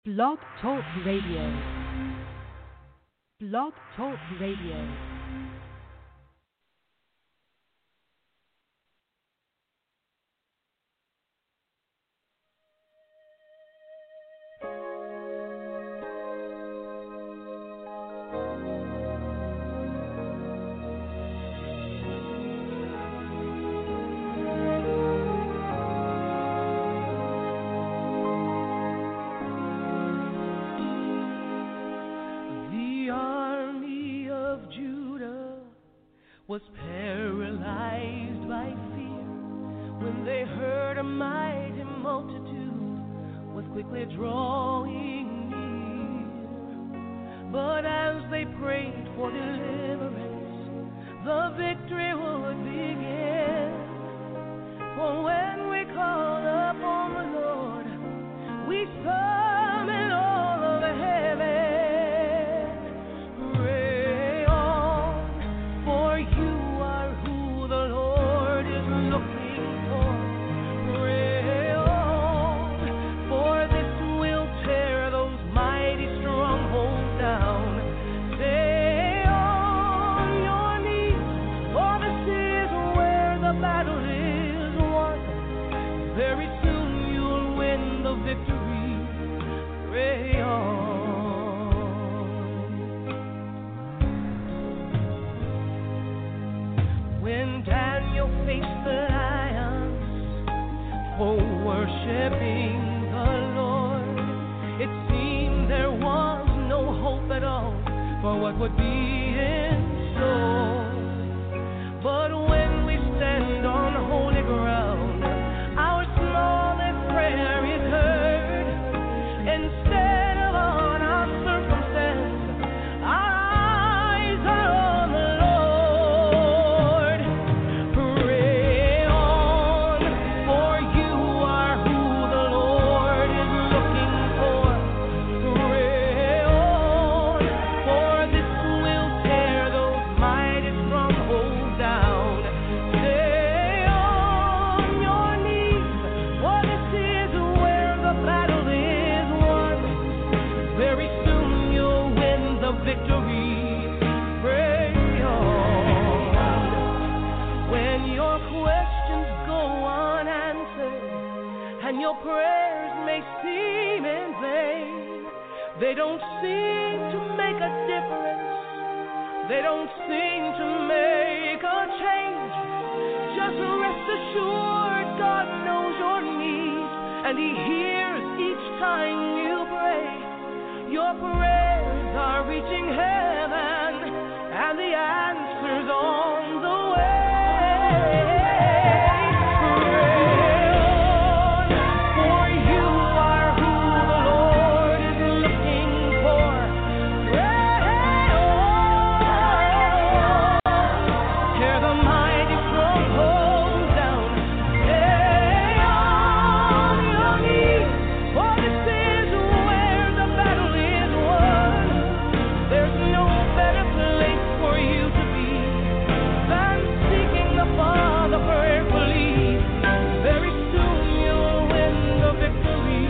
Blog Talk Radio. Blog Talk Radio. Was paralyzed by fear when they heard a mighty multitude was quickly drawing near. But as they prayed for deliverance, the victory would begin. For when we call upon the Lord, we summon all of heaven. Worshiping the Lord, it seemed there was no hope at all for what would be in store. But when we stand on holy ground, our smallest prayer is heard. Instead of on our circumstance, our eyes are on the Lord. Pray on, for you are who the Lord is looking for. Pray on, for this will tear those mighty strongholds down. Stay on your knees, for this is where the battle is won. Very soon you'll win the victory. Pray on. When your questions go unanswered and your prayers may seem in vain, they don't seem to make a difference. They don't seem to make a change. Just rest assured God knows your needs and He hears each time you pray. Your prayers are reaching heaven and the answer's on the way. Pray on, for you are who the Lord is looking for. Pray on, tear the mighty strongholds down. Stay on your knees, for this is where the battle is won. There's no better place for you to be than seeking the Father prayerfully. Very soon you'll win the victory.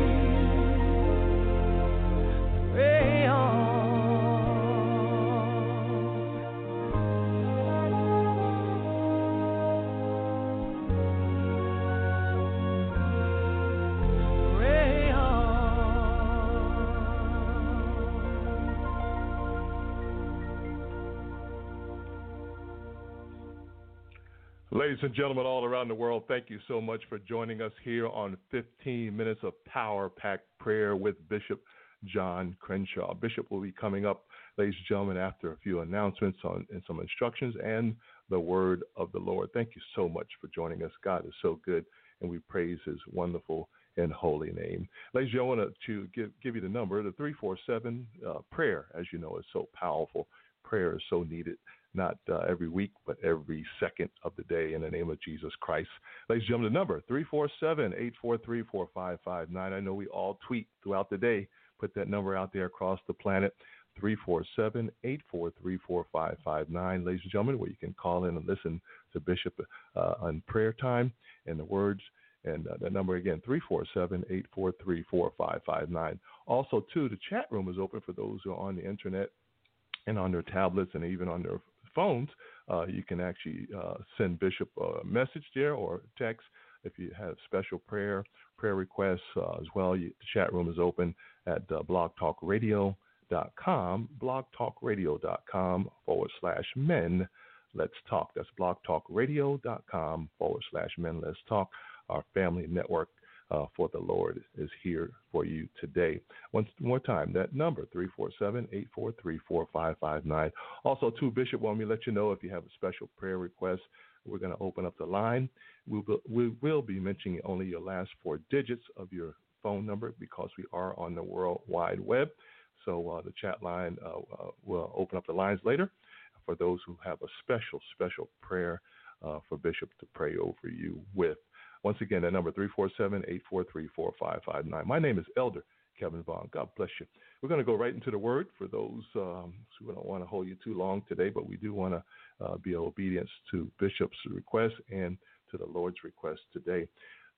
Pray on. Pray on. Ladies and gentlemen all around the world, thank you so much for joining us here on 15 Minutes of Power-Packed Prayer with Bishop John Crenshaw. Bishop will be coming up, ladies and gentlemen, after a few announcements and some instructions and the word of the Lord. Thank you so much for joining us. God is so good, and we praise His wonderful and holy name. Ladies and gentlemen, I want to give you the number, the 347 prayer. As you know, is so powerful. Prayer is so needed. Not every week, but every second of the day in the name of Jesus Christ. Ladies and gentlemen, the number, 347-843-4559. I know we all tweet throughout the day. Put that number out there across the planet, 347-843-4559. Ladies and gentlemen, where you can call in and listen to Bishop on prayer time and the words And the number again, 347-843-4559. Also, too, the chat room is open for those who are on the internet and on their tablets and even on their phones. You can actually send Bishop a message there or text if you have special prayer requests as well. The chat room is open at blogtalkradio.com, blogtalkradio.com/men. Let's talk. That's blogtalkradio.com/men. Let's talk. Our family network for the Lord is here for you today. Once more time, that number, 347-843-4559. Also, too, Bishop, want me to let you know if you have a special prayer request, we're going to open up the line. We will be mentioning only your last 4 digits of your phone number because we are on the World Wide Web. So the chat line will open up the lines later for those who have a special prayer for Bishop to pray over you with. Once again, that number, 347-843-4559. My name is Elder Kevin Vaughn. God bless you. We're going to go right into the Word for those who don't want to hold you too long today, but we do want to be obedient to Bishop's request and to the Lord's request today.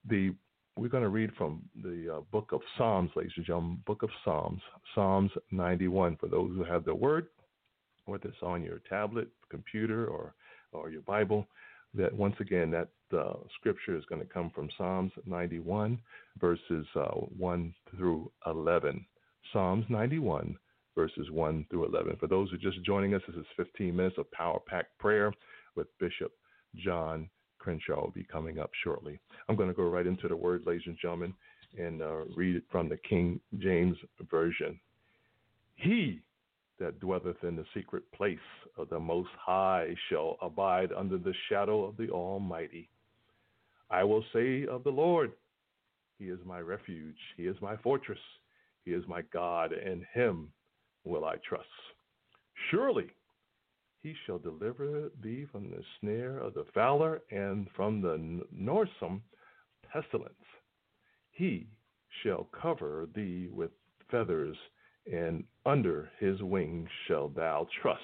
We're going to read from the book of Psalms, ladies and gentlemen, book of Psalms, Psalms 91. For those who have the Word, whether it's on your tablet, computer, or your Bible, that once again, that scripture is going to come from Psalms 91, verses 1 through 11. Psalms 91, verses 1 through 11. For those who are just joining us, this is 15 minutes of power-packed prayer with Bishop John Crenshaw will be coming up shortly. I'm going to go right into the Word, ladies and gentlemen, and read it from the King James Version. He that dwelleth in the secret place of the Most High shall abide under the shadow of the Almighty. I will say of the Lord, He is my refuge, He is my fortress, He is my God, and Him will I trust. Surely He shall deliver thee from the snare of the fowler and from the noisome pestilence. He shall cover thee with feathers, and under his wings shalt thou trust.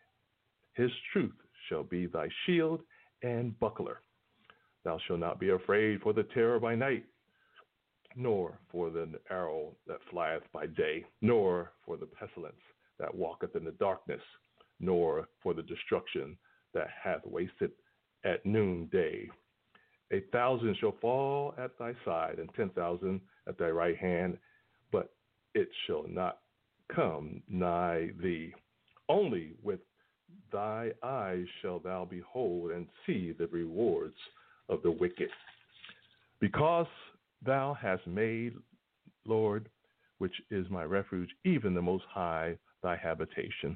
His truth shall be thy shield and buckler. Thou shalt not be afraid for the terror by night, nor for the arrow that flieth by day, nor for the pestilence that walketh in the darkness, nor for the destruction that hath wasted at noonday. 1,000 shall fall at thy side, and 10,000 at thy right hand, but it shall not come nigh thee. Only with thy eyes shalt thou behold and see the rewards of the wicked. Because thou hast made, Lord, which is my refuge, even the Most High, thy habitation,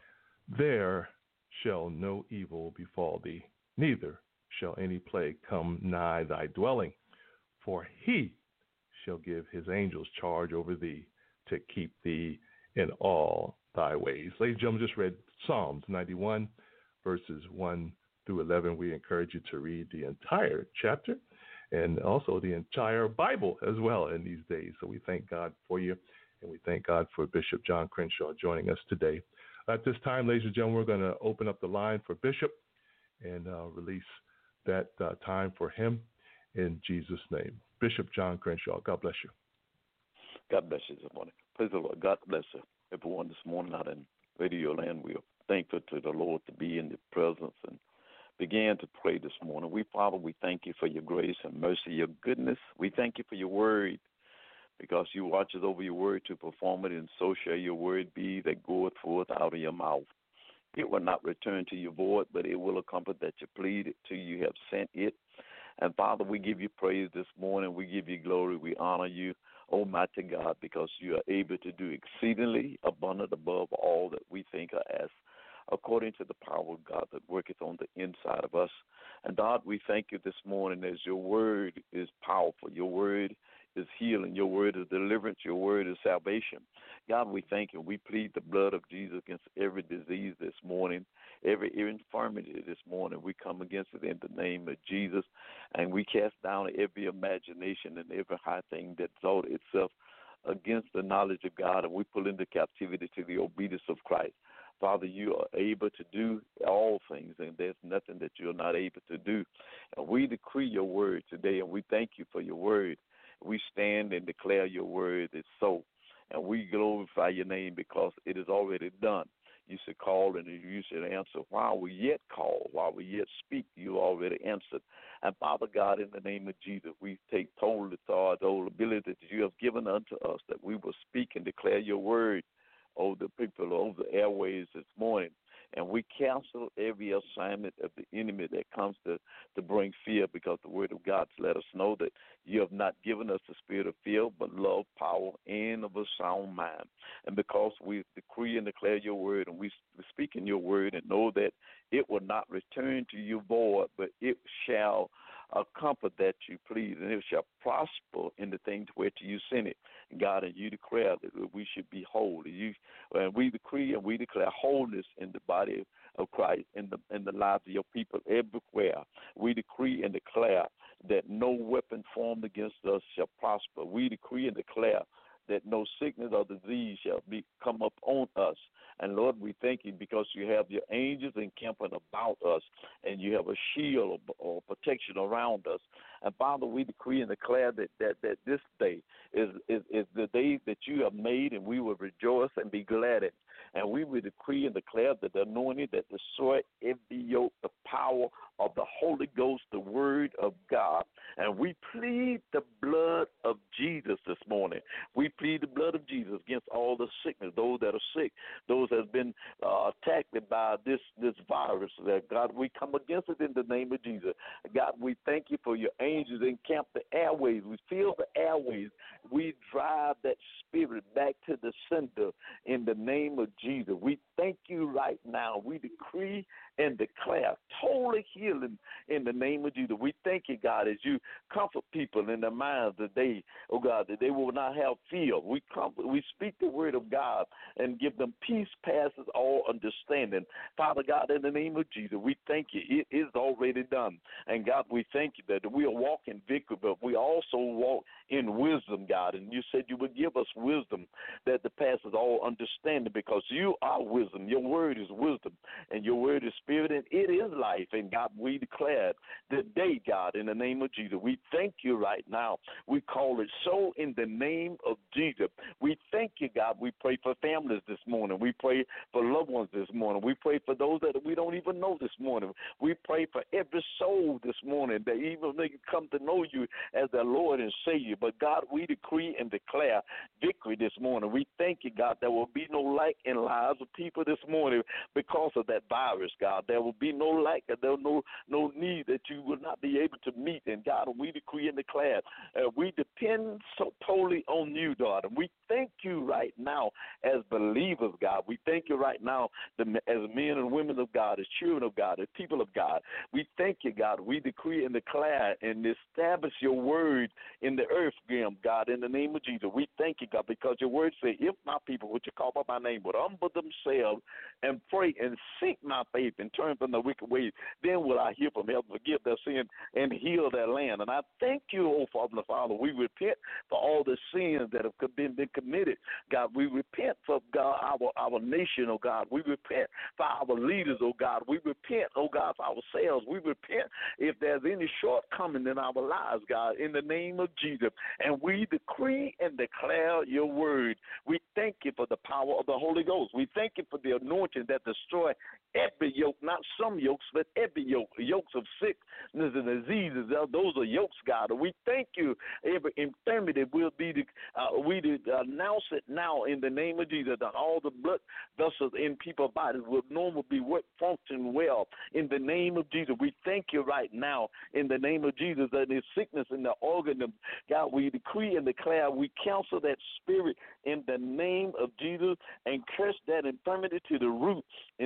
there shall no evil befall thee, neither shall any plague come nigh thy dwelling. For he shall give his angels charge over thee, to keep thee in all thy ways. Ladies and gentlemen, just read Psalms 91, verses 1 through 11. We encourage you to read the entire chapter and also the entire Bible as well in these days. So we thank God for you, and we thank God for Bishop John Crenshaw joining us today. At this time, ladies and gentlemen, we're going to open up the line for Bishop and release that time for him in Jesus' name. Bishop John Crenshaw, God bless you. God bless you this morning. Praise the Lord. God bless you. Everyone this morning out in Radio Land, we are thankful to the Lord to be in the presence and began to pray this morning. Father, we thank you for your grace and mercy, your goodness. We thank you for your word, because you watch over your word to perform it, and so shall your word be that goeth forth out of your mouth. It will not return to your void, but it will accomplish that you plead till you have sent it. And Father, we give you praise this morning. We give you glory. We honor you, Almighty God, because you are able to do exceedingly abundant above all that we think or ask, according to the power of God that worketh on the inside of us. And God, we thank you this morning as your word is powerful. Your word is healing. Your word is deliverance. Your word is salvation. God, we thank you. We plead the blood of Jesus against every disease this morning, every infirmity this morning. We come against it in the name of Jesus, and we cast down every imagination and every high thing that exalts itself against the knowledge of God, and we pull into captivity to the obedience of Christ. Father, you are able to do all things, and there's nothing that you're not able to do. And we decree your word today, and we thank you for your word. We stand and declare your word is so, and we glorify your name because it is already done. You should call and you should answer. While we yet call, while we yet speak, you already answered. And Father God, in the name of Jesus, we take total authority, total ability that you have given unto us, that we will speak and declare your word over the people, over the airways this morning. And we cancel every assignment of the enemy that comes to bring fear, because the word of God let us know that you have not given us the spirit of fear, but love, power, and of a sound mind. And because we decree and declare your word, and we speak in your word, and know that it will not return to you void, but it shall accomplish that you please, and it shall prosper in the things whereto you send it. God, and you declare that we should be whole. And we decree and we declare wholeness in the body of Christ, in the lives of your people everywhere. We decree and declare that no weapon formed against us shall prosper. We decree and declare that no sickness or disease shall come up on us. And Lord, we thank you because you have your angels encamping about us, and you have a shield or protection around us. And Father, we decree and declare that this day is the day that you have made, and we will rejoice and be glad in. And we will decree and declare that the anointing that destroy every yoke, the power of the Holy Ghost, the word of God. And we plead the blood of Jesus this morning. We plead the blood of Jesus against all the sickness, those that are sick, those that have been attacked by this virus. That God, we come against it in the name of Jesus. God, we thank you for your angels encamp the airways. We fill the airways. We drive that spirit back to the center in the name of Jesus. We thank you right now. We decree and declare total healing in the name of Jesus. We thank you, God, as you comfort people in their minds today, oh God, that they will not have fear. We speak the word of God and give them peace passes all understanding. Father God, in the name of Jesus, we thank you. It is already done. And God, we thank you that we'll walk in victory, but we also walk in wisdom, God. And you said you would give us wisdom that passes all understanding, because you are wisdom. Your word is wisdom, and your word is spirit, and it is life. And God, we declare today, God, in the name of Jesus, we thank you right now. We call it so in the name of Jesus. We thank you, God. We pray for families this morning. We pray for loved ones this morning. We pray for those that we don't even know this morning. We pray for every soul this morning that even they can come to know you as their Lord and Savior. But God, we decree and declare victory this morning. We thank you, God, there will be no lack in lives of people this morning because of that virus, God. There will be no lack, and there will no need that you will not be able to meet. And God, we decree and declare, we depend so totally on you, God. And we thank you right now as believers, God. We thank you right now as men and women of God, as children of God, as people of God. We thank you, God. We decree and declare and establish your word in the earth realm, God, in the name of Jesus. We thank you, God, because your word says, if my people, which you call by my name, would humble themselves and pray and seek my faith and turn from the wicked ways, then will I hear from heaven, forgive their sin, and heal their land. And I thank you, oh Father. We repent for all the sins that have been committed. God, we repent for, God, our nation, oh God. We repent for our leaders, oh God. We repent, oh God, for ourselves. We repent if there's any shortcoming in our lives, God, in the name of Jesus. And we decree and declare your word. We thank you for the power of the Holy Ghost. We thank you for the anointing that destroys every yoke, not some yokes, but every yoke, yokes of sickness and diseases. Those are yokes, God. And we thank you. Every infirmity will be, we announce it now in the name of Jesus, that all the blood vessels in people's bodies will normally be function well in the name of Jesus. We thank you right now in the name of Jesus that there's sickness in the organ. God, we decree and declare, we cancel that spirit in the name of Jesus and curse that infirmity to the root in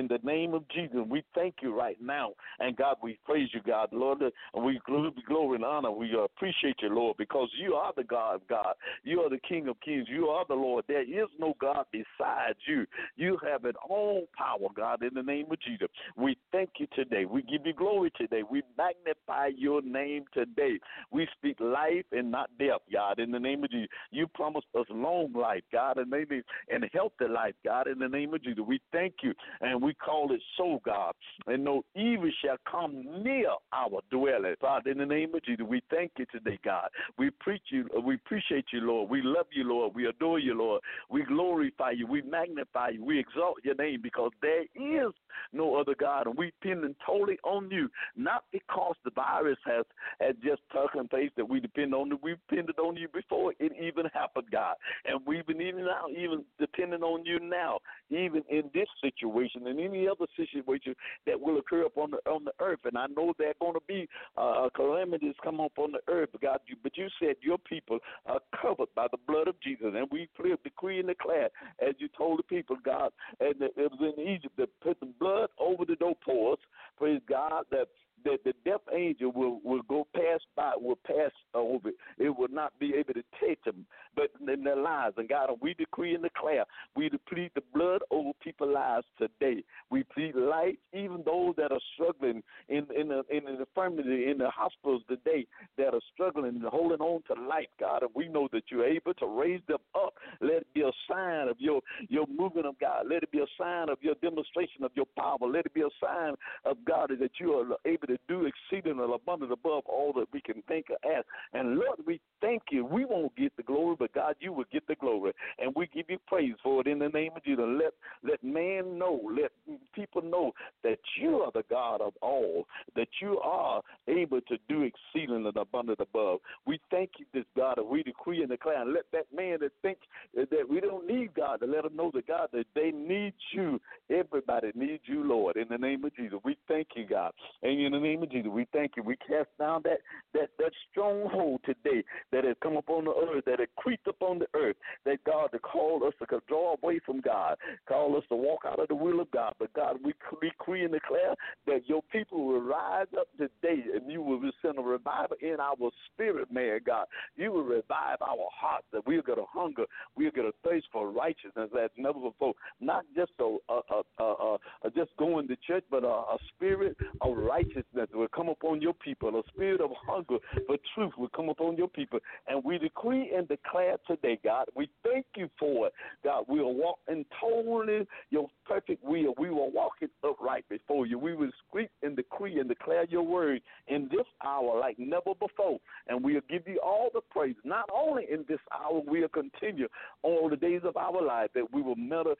in the name of Jesus. We thank you right now. And, God, we praise you, God. Lord, and we glory and honor. We appreciate you, Lord, because you are the God of God. You are the King of kings. You are the Lord. There is no God besides you. You have it all power, God, in the name of Jesus. We thank you today. We give you glory today. We magnify your name today. We speak life and not death, God, in the name of Jesus. You promised us long life, God, and maybe and healthy life, God, in the name of Jesus. We thank you, and we call it so, God. And no evil shall come near our dwelling, Father, in the name of Jesus. We thank you today, God. We appreciate you, Lord. We love you, Lord. We adore you, Lord. We glorify you. We magnify you. We exalt your name because there is no other God, and we depend totally on you, not because the virus has just taken place that we depend on you. We depended on you before it even happened, God, and we've been even depending on you now, even in this situation and any other situation that will occur upon the earth. And I know there are going to be calamities come up on the earth, God. But you said your people are covered by the blood of Jesus, and we decree and declare, as you told the people, God, and it was in Egypt that put the blood over the doorposts. Praise God, that the death angel will go pass by, will pass over. It will not be able to touch them, but in their lives. And God, we decree and declare, we plead the blood over people's lives today. We plead life, even those that are struggling in the infirmity, in the hospitals today, that are struggling and holding on to life, God. And we know that you're able to raise them up. Let it be a sign of your movement of God. Let it be a sign of your demonstration of your power. Let it be a sign of God that you are able to do exceeding and abundant above all that we can think or ask. And Lord, we thank you. We won't get the glory, but God, you will get the glory. And we give you praise for it in the name of Jesus. Let man know, let people know that you are the God of all, that you are able to do exceeding and abundant above. We thank you, this God, and we decree and declare. And let that man that thinks that we don't need God, to let them know that God, that they need you. Everybody needs you, Lord, in the name of Jesus. We thank you, God. And in the name of Jesus, we thank you. We cast down that stronghold today that has come upon the earth, that has creeped upon the earth, that God to call us to draw away from God, call us to walk out of the will of God. But God, we decree and declare that your people will rise up today, and you will send a revival in our spirit, man, God. You will revive our hearts, that we're going to hunger, we're going to thirst for righteousness as never before. Not just just going to church, but a spirit of righteousness will come upon your people. A spirit of hunger for truth will come upon your people. And we decree and declare today, God, we thank you for it. God, we will walk in totally your perfect will. We will walk it upright before you. We will speak and decree and declare your word in this hour like never before. And we'll give you all the praise. Not only in this hour, we'll continue all the days of our life that we will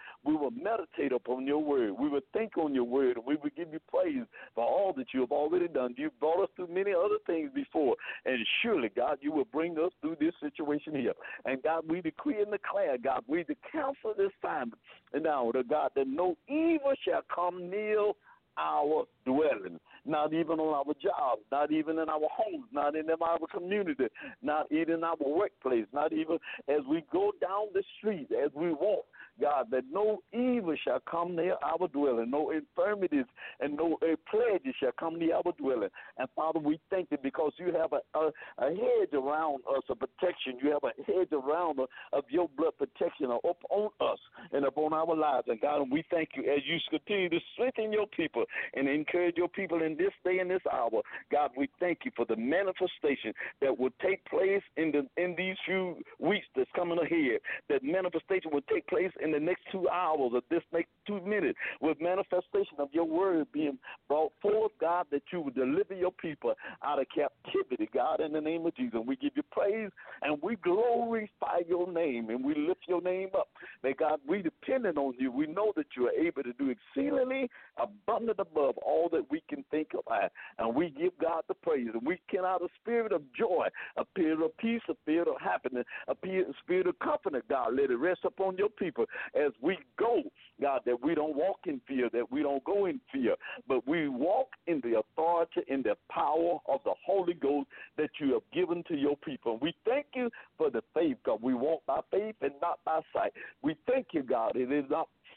meditate upon your word. We will think on your word, and we will give you praise for all that you have already done. You've brought us through many other things before, and surely, God, you will bring us through this situation here. And, God, we decree and declare, God, we cancel this time now, God, that no evil shall come near our dwelling, not even on our jobs, not even in our homes, not in our community, not even in our workplace, not even as we go down the street, as we walk, God, that no evil shall come near our dwelling, no infirmities and no plagues shall come near our dwelling. And, Father, we thank you because you have a hedge around us of protection. You have a hedge around us of your blood protection upon us and upon our lives. And, God, we thank you as you continue to strengthen your people and encourage your people in this day and this hour. God, we thank you for the manifestation that will take place in these few weeks that's coming ahead. That manifestation will take place in the next 2 hours or this next 2 minutes with manifestation of your word being brought forth, God, that you will deliver your people out of captivity, God, in the name of Jesus. We give you praise and we glorify your name and we lift your name up. That, God, we dependent on you. We know that you are able to do exceedingly abundant above all that we can think of. And we give God the praise. And we can out a spirit of joy, a spirit of peace, a spirit of happiness, a spirit of confidence, God, let it rest upon your people as we go, God, that we don't walk in fear, that we don't go in fear, but we walk in the authority and the power of the Holy Ghost that you have given to your people. And we thank you for the faith, God. We walk by faith and not by sight. We thank you, God. It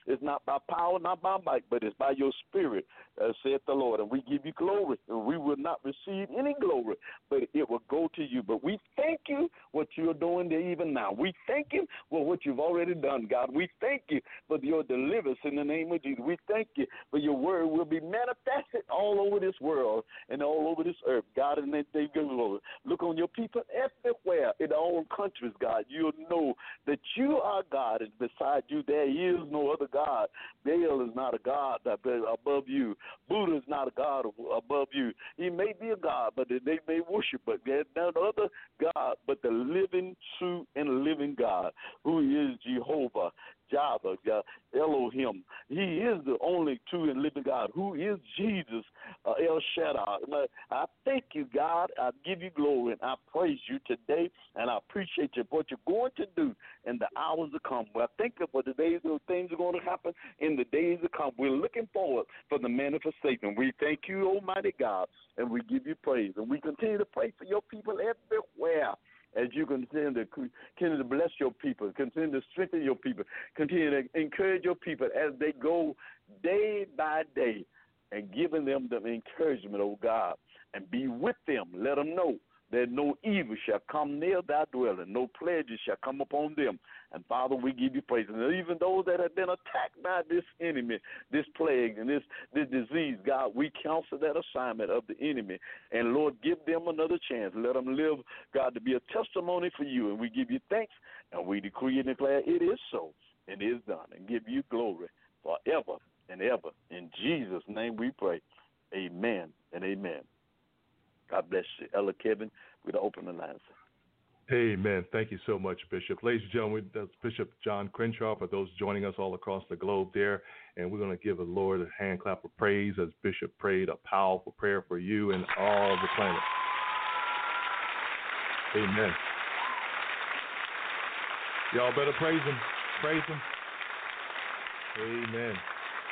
It's not by power, not by might, but it's by your spirit, saith the Lord. And we give you glory. And we will not receive any glory, but it will go to you. But we thank you what you're doing there even now. We thank you for what you've already done, God. We thank you for your deliverance in the name of Jesus. We thank you for your word will be manifested all over this world and all over this earth, God. And that they go, look on your people everywhere in all countries, God. You'll know that you are God, and beside you there is no other God. Baal is not a God above you. Buddha is not a God above you. He may be a God, but they may worship, but there's none other God but the living, true, and living God, who is Jehovah, Jireh, Elohim. He is the only true and living God, who is Jesus, El Shaddai. I thank you, God. I give you glory, and I praise you today, and I appreciate you for what you're going to do in the hours to come. Well, I think of what the days those things are going to happen in the days to come. We're looking forward for the manifestation. We thank you, Almighty God, and we give you praise. And we continue to pray for your people everywhere, as you continue to bless your people, continue to strengthen your people, continue to encourage your people as they go day by day, and giving them the encouragement, oh God, and be with them. Let them know that no evil shall come near thy dwelling, no pledges shall come upon them. And Father, we give you praise. And even those that have been attacked by this enemy, this plague and this disease, God, we counsel that assignment of the enemy. And Lord, give them another chance. Let them live, God, to be a testimony for you. And we give you thanks, and we decree and declare it is so, and it is done, and give you glory forever and ever. In Jesus' name we pray. Amen and amen. God bless you. Ella Kevin, we're going to open the lines. Amen. Thank you so much, Bishop. Ladies and gentlemen, that's Bishop John Crenshaw, for those joining us all across the globe there. And we're going to give the Lord a hand clap of praise as Bishop prayed a powerful prayer for you and all the planet. Amen. Y'all better praise him. Praise him. Amen.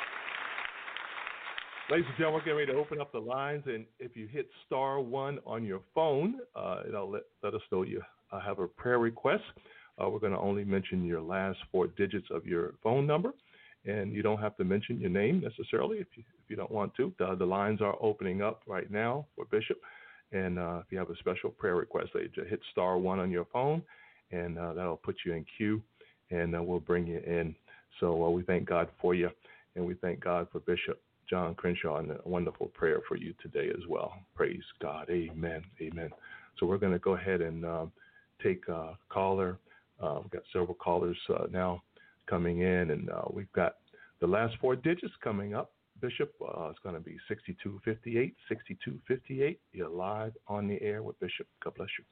Ladies and gentlemen, we're getting ready to open up the lines, and if you hit *1 on your phone, it'll let us know you have a prayer request. We're going to only mention your last 4 digits of your phone number, and you don't have to mention your name necessarily if you don't want to. The lines are opening up right now for Bishop, and if you have a special prayer request, just hit *1 on your phone, and that'll put you in queue, and we'll bring you in. So we thank God for you, and we thank God for Bishop John Crenshaw, and a wonderful prayer for you today as well. Praise God. Amen. Amen. So we're going to go ahead and take a caller. We've got several callers now coming in, and we've got the last 4 digits coming up. Bishop, it's going to be 6258. 6258. You're live on the air with Bishop. God bless you.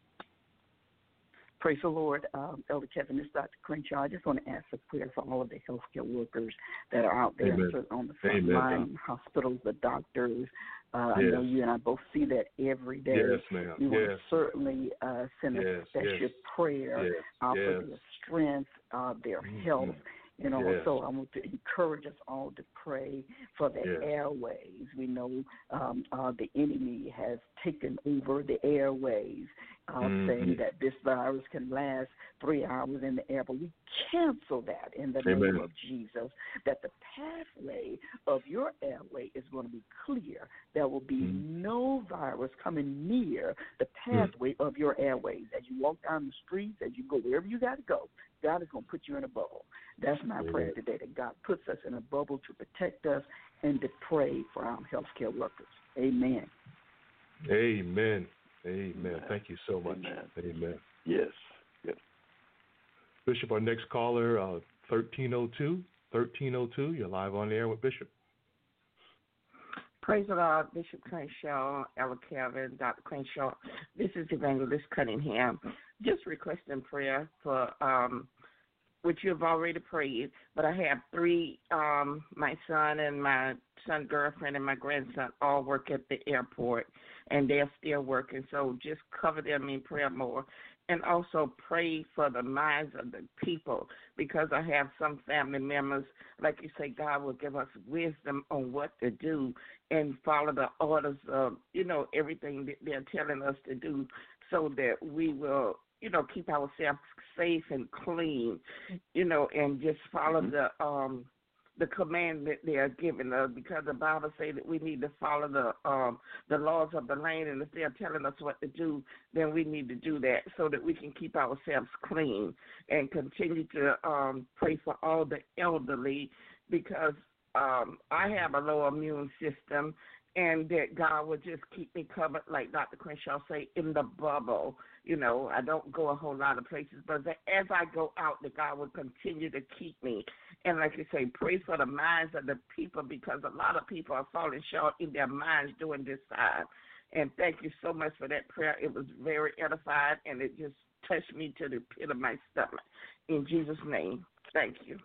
Praise the Lord. Elder Kevin, this is Dr. Crenshaw. I just want to ask a prayer for all of the healthcare workers that are out there on the front line, hospitals, the doctors. I know you and I both see that every day. Yes, ma'am. We want to certainly send a special prayer for their strength, their health. You know, so I want to encourage us all to pray for the airways. We know the enemy has taken over the airways, saying that this virus can last 3 hours in the air. But we cancel that in the name of Jesus, that the pathway of your airway is going to be clear. There will be no virus coming near the pathway of your airways. As you walk down the streets, as you go wherever you got to go, God is going to put you in a bubble. That's my prayer today, that God puts us in a bubble to protect us and to pray for our healthcare workers. Amen. Amen. Amen. Thank you so much. Amen. Yes. Bishop, our next caller, 1302. 1302, you're live on the air with Bishop. Praise the Lord, Bishop Crenshaw, Ella Kevin, Dr. Crenshaw. This is Evangelist Cunningham. Just requesting prayer for which you have already prayed, but I have 3, my son and my son's girlfriend and my grandson all work at the airport, and they're still working, so just cover them in prayer more. And also pray for the minds of the people, because I have some family members, like you say, God will give us wisdom on what to do and follow the orders of, everything that they're telling us to do, so that we will, keep ourselves safe and clean, and just follow the commandment they are giving us, because the Bible says that we need to follow the laws of the land, and if they are telling us what to do, then we need to do that so that we can keep ourselves clean and continue to pray for all the elderly, because I have a low immune system, and that God will just keep me covered, like Dr. Crenshaw say, in the bubble. You know, I don't go a whole lot of places, but as I go out, that God will continue to keep me. And like you say, pray for the minds of the people, because a lot of people are falling short in their minds during this time. And thank you so much for that prayer. It was very edifying, and it just touched me to the pit of my stomach. In Jesus' name, thank you.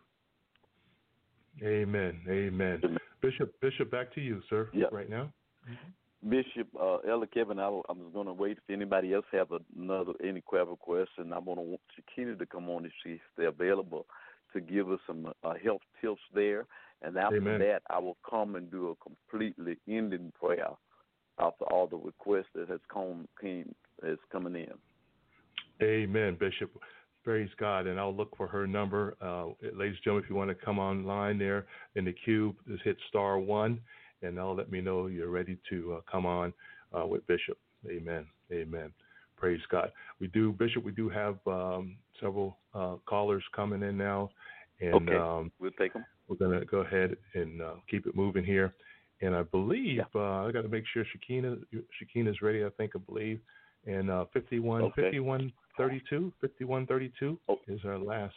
Amen. Amen. Bishop, back to you, sir, right now. Mm-hmm. Bishop, Elder Kevin, I was going to wait if anybody else have any prayer requests, and I want Shakina to come on and see if they're available to give us some health tips there. And after that, I will come and do a completely ending prayer after all the requests that is coming in. Amen, Bishop. Praise God, and I'll look for her number. Ladies and gentlemen, if you want to come online there in the queue, just hit *1, and that'll let me know you're ready to come on with Bishop. Amen. Amen. Praise God. Bishop, we do have several callers coming in now, and we'll take them. We're going to go ahead and keep it moving here. And I believe I got to make sure Shakina's ready. I believe, and 5132 is our last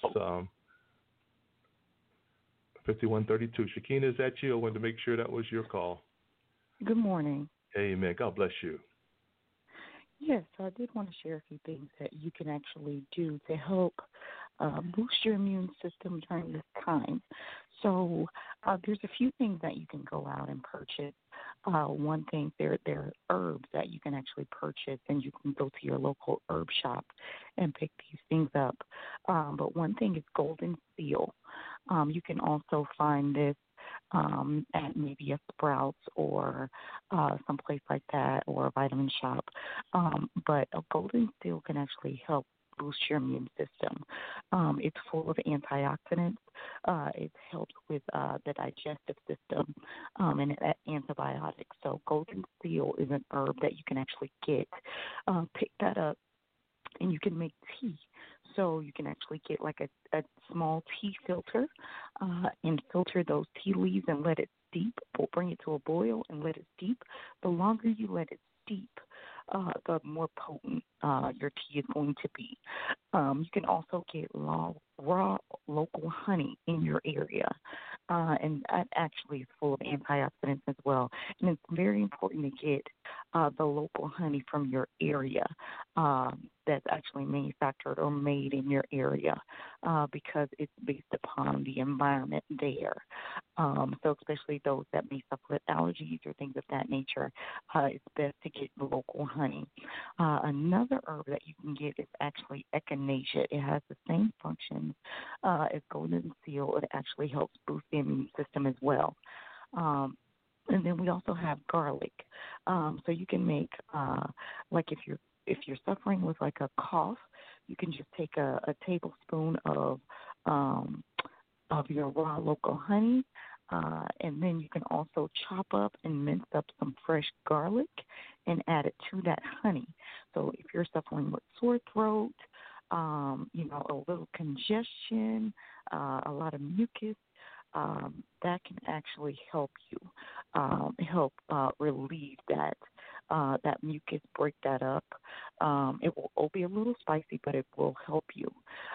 5132. Shakina, is that you? I wanted to make sure that was your call. Good morning. Amen. God bless you. Yes, I did want to share a few things that you can actually do to help boost your immune system during this time. So there's a few things that you can go out and purchase. One thing, there are herbs that you can actually purchase, and you can go to your local herb shop and pick these things up. But one thing is Golden Seal. You can also find this at maybe a Sprouts or someplace like that, or a vitamin shop. But a Golden Seal can actually help boost your immune system. It's full of antioxidants. It helps with the digestive system and antibiotics. So Golden Seal is an herb that you can actually get. Pick that up, and you can make tea. So you can actually get like a small tea filter and filter those tea leaves and let it steep. Or bring it to a boil and let it steep. The longer you let it steep, the more potent your tea is going to be. You can also get raw local honey in your area, and that actually is full of antioxidants as well. And it's very important to get the local honey from your area that's actually manufactured or made in your area because it's based upon the environment there. So especially those that may suffer with allergies or things of that nature, it's best to get the local honey. Another herb that you can get is actually echinacea. It has the same functions as Golden Seal. It actually helps boost the immune system as well. And then we also have garlic. So you can make, like if you're suffering with like a cough, you can just take a tablespoon of your raw local honey, and then you can also chop up and mince up some fresh garlic and add it to that honey. So if you're suffering with sore throat, a little congestion, a lot of mucus, that can actually help you relieve that mucus, break that up. It will be a little spicy, but it will help you.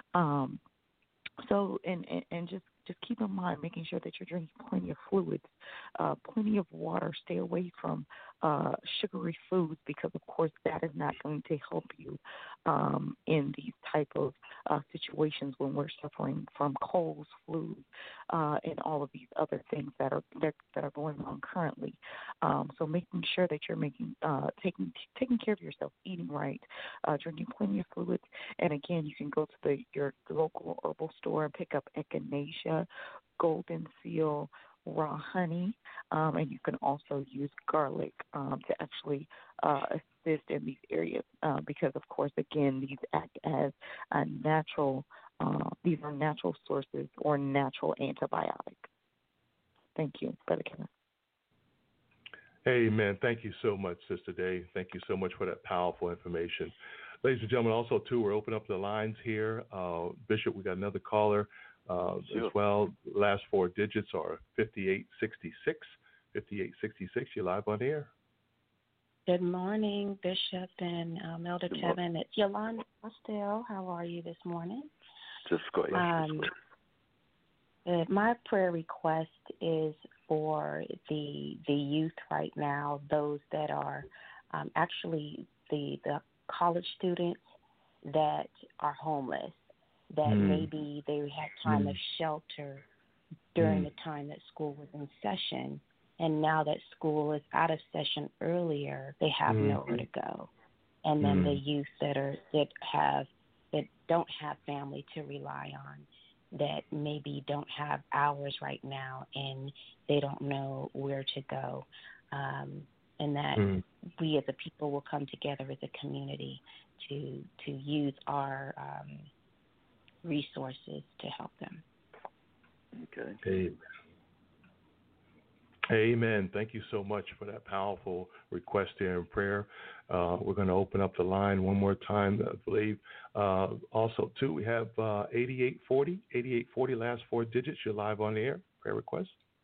So just keep in mind making sure that you're drinking plenty of fluids, plenty of water. Stay away from sugary foods because, of course, that is not going to help you in these type of situations when we're suffering from colds, flus, and all of these other things that are going on currently. So making sure that you're taking care of yourself, eating right, drinking plenty of fluids, and again, you can go to your local herbal store and pick up echinacea, Golden Seal, raw honey, and you can also use garlic to actually assist in these areas because, of course, again, these act as these are natural sources or natural antibiotics. Thank you, Brother Kevin. Amen. Thank you so much, Sister Day. Thank you so much for that powerful information. Ladies and gentlemen, also, too, we're opening up the lines here. Bishop, we got another caller as well. Last four digits are 5866. 5866, you're live on the air. Good morning, Bishop and Elder Kevin. It's Yolanda Costello. How are you this morning? Just great. My prayer request is for the youth right now, those that are actually the college students that are homeless, that maybe they had time of shelter during the time that school was in session, and now that school is out of session earlier, they have nowhere to go. And then the youth that don't have family to rely on, that maybe don't have hours right now and they don't know where to go, and that we as a people will come together as a community to use our resources to help them. Okay. Amen. Thank you so much for that powerful request here in prayer. We're going to open up the line one more time, I believe. Also, too, we have 8840. 8840, last four digits. You're live on the air. Prayer request.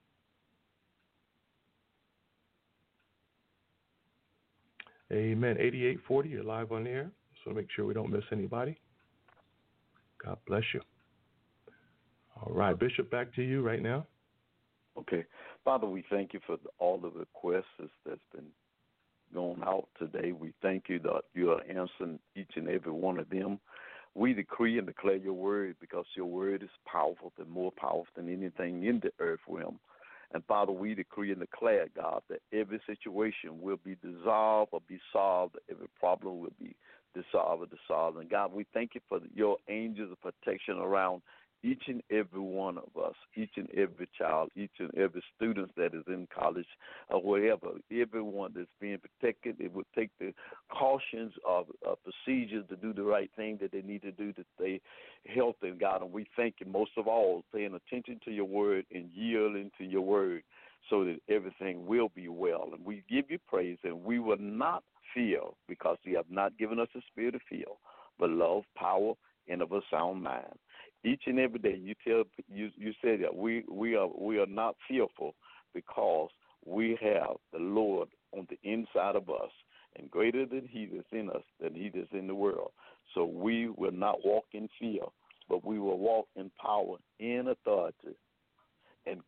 Amen. 8840, you're live on the air. So make sure we don't miss anybody. God bless you. All right, Bishop, back to you right now. Okay. Father, we thank you for all the requests that's been going out today. We thank you that you are answering each and every one of them. We decree and declare your word because your word is powerful and more powerful than anything in the earth realm. And, Father, we decree and declare, God, that every situation will be dissolved or be solved. Every problem will be dissolved. And, God, we thank you for your angels of protection around each and every one of us, each and every child, each and every student that is in college or wherever, everyone that's being protected. It would take the cautions of procedures to do the right thing that they need to do to stay healthy, God. And we thank you most of all paying attention to your word and yielding to your word so that everything will be well. And we give you praise, and we will not fear because you have not given us a spirit of fear, but love, power, and of a sound mind. Each and every day, you said that we are not fearful because we have the Lord on the inside of us, and greater than he that's in us than he that's in the world. So we will not walk in fear, but we will walk in power, in authority, and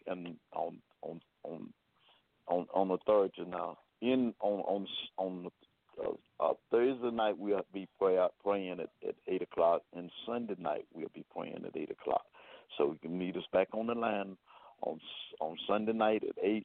on authority now. On Thursday night we'll be praying at 8 o'clock, and Sunday night we'll be praying at 8 o'clock. So you can meet us back on the line on Sunday night at 8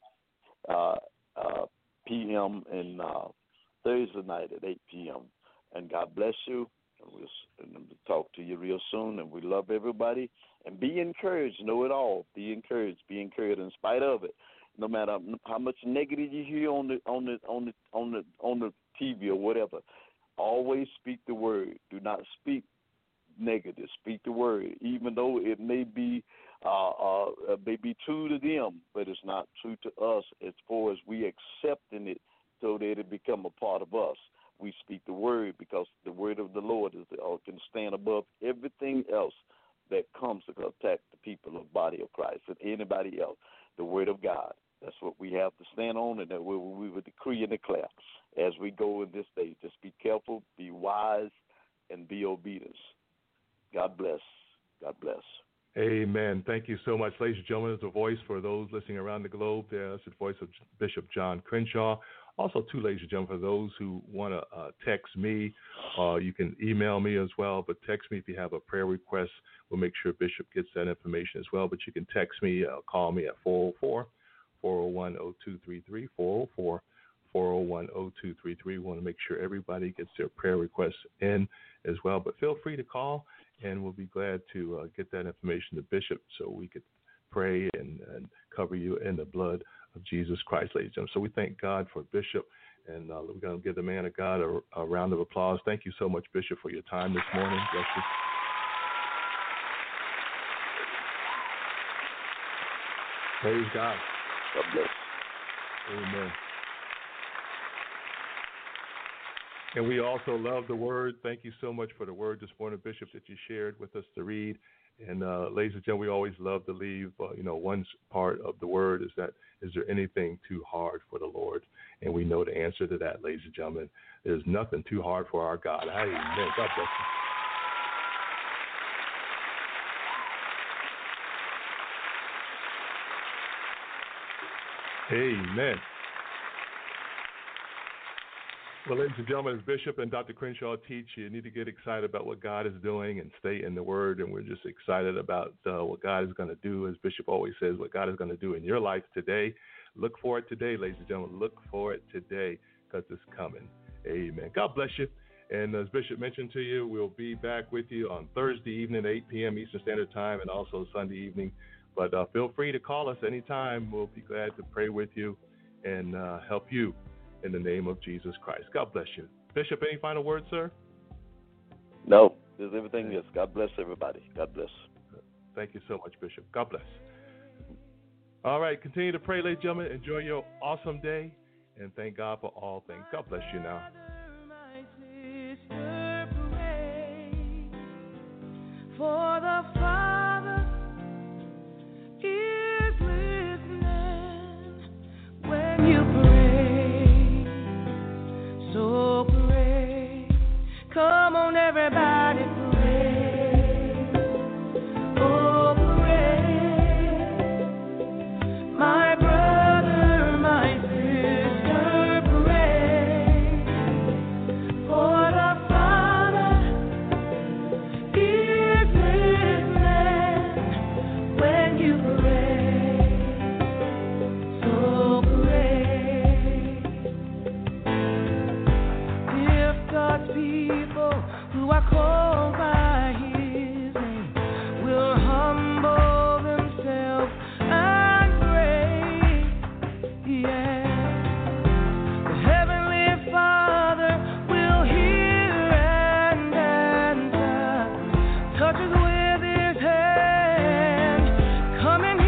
p.m. and Thursday night at 8 p.m. And God bless you. And we'll talk to you real soon. And we love everybody. And be encouraged. Know it all. Be encouraged. Be encouraged in spite of it. No matter how much negative you hear on the TV or whatever, always speak the word. Do not speak negative. Speak the word, even though it may be true to them, but it's not true to us as far as we accepting it so that it become a part of us. We speak the word because the word of the Lord can stand above everything else that comes to attack the people of body of Christ and anybody else. The word of God. That's what we have to stand on, and that we will decree and declare as we go in this day. Just be careful, be wise, and be obedient. God bless. God bless. Amen. Thank you so much. Ladies and gentlemen, it's a voice for those listening around the globe. That's the voice of Bishop John Crenshaw. Also, too, ladies and gentlemen, for those who want to text me, you can email me as well, but text me if you have a prayer request. We'll make sure Bishop gets that information as well. But you can text me, call me at 404-401-0233, 404-401-0233. We want to make sure everybody gets their prayer requests in as well. But feel free to call, and we'll be glad to get that information to Bishop so we could pray and cover you in the blood of Jesus Christ, ladies and gentlemen. So we thank God for Bishop, and we're going to give the man of God a round of applause. Thank you so much, Bishop, for your time this morning. Bless you. Praise God. God bless. Amen. And we also love the word. Thank you so much for the word this morning, Bishop, that you shared with us to read. And ladies and gentlemen, we always love to leave, one part of the word is that, is there anything too hard for the Lord? And we know the answer to that, ladies and gentlemen. There's nothing too hard for our God. Amen. God bless you. Amen. Well, ladies and gentlemen, as Bishop and Dr. Crenshaw teach, you need to get excited about what God is doing and stay in the Word. And we're just excited about what God is going to do. As Bishop always says, what God is going to do in your life today. Look for it today, ladies and gentlemen. Look for it today because it's coming. Amen. God bless you. And as Bishop mentioned to you, we'll be back with you on Thursday evening at 8 p.m. Eastern Standard Time and also Sunday evening. But feel free to call us anytime. We'll be glad to pray with you and help you. In the name of Jesus Christ. God bless you. Bishop, any final words, sir? No, there's everything. Yes. God bless everybody. God bless. Thank you so much, Bishop. God bless. All right, continue to pray, ladies and gentlemen. Enjoy your awesome day, and thank God for all things. God bless you now. For the Father is listening when you pray. So pray, come on everybody, pray, oh pray, my brother, my sister, pray, for the Father is listening when you pray, so God's people who are called by His name will humble themselves and pray. Yeah, the Heavenly Father will hear and answer, touches with His hand, come and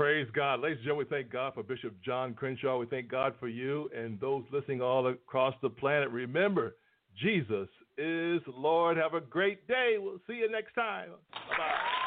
Praise God. Ladies and gentlemen, we thank God for Bishop John Crenshaw. We thank God for you and those listening all across the planet. Remember, Jesus is Lord. Have a great day. We'll see you next time. Bye-bye.